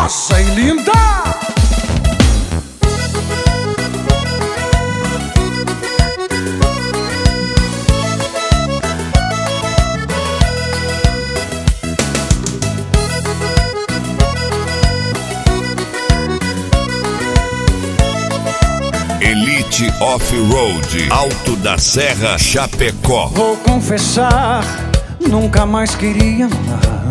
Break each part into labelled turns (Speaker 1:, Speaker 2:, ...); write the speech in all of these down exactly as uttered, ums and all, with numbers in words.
Speaker 1: perigosa e linda.
Speaker 2: Elite Off-Road, Alto da Serra, Chapecó.
Speaker 1: Vou confessar, nunca mais queria amar.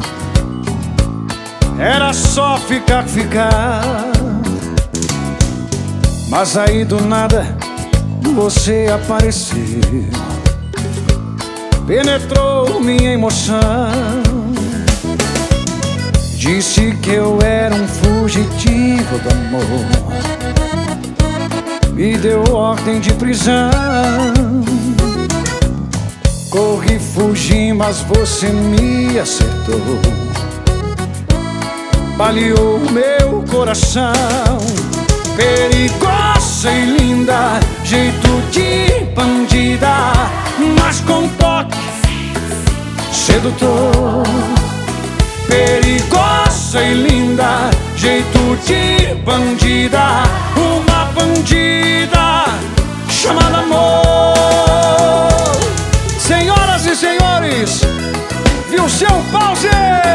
Speaker 1: Era só ficar, ficar. Mas aí do nada você apareceu, penetrou minha emoção. Disse que eu era um fugitivo do amor, me deu ordem de prisão. Corri, fugi, mas você me acertou, baleou meu coração. Perigosa e linda, jeito de bandida, mas com toque sedutor. Perigosa e linda, jeito de bandida, uma bandida chamada amor. Senhoras e senhores, viu seu pause?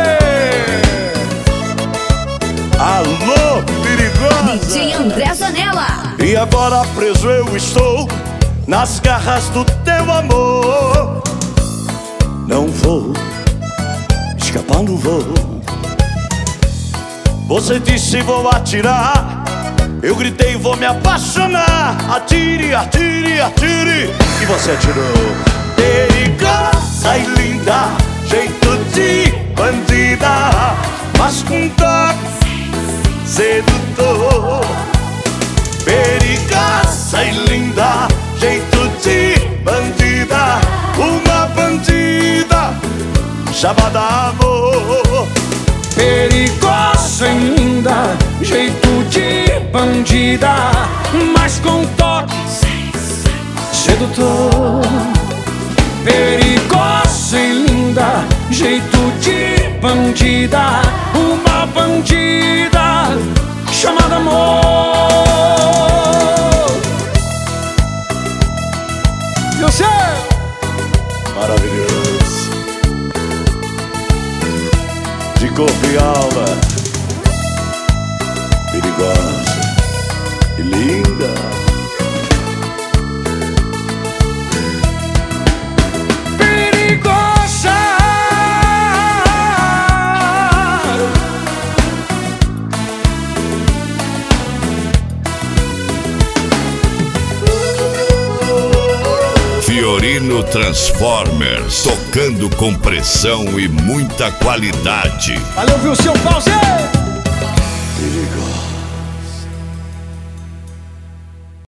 Speaker 3: Alô, perigosa!
Speaker 4: D J André Zanella.
Speaker 3: E agora preso eu estou nas garras do teu amor. Não vou escapar, não vou. Você disse vou atirar, eu gritei vou me apaixonar. Atire, atire, atire, e você atirou. Perigosa e linda, jeito de bandida, mas com toque sedutor. Perigosa e linda, jeito de bandida, uma bandida chamada amor.
Speaker 1: Perigosa e linda, jeito de bandida, mas com toque sedutor. Perigosa e linda, jeito de bandida, uma bandida chamada amor. E o céu?
Speaker 3: Maravilhoso, de corpo e alma, perigosa e linda.
Speaker 2: Fiorino Transformers, tocando com pressão e muita qualidade.
Speaker 1: Valeu, viu seu pause?
Speaker 3: Perigosa.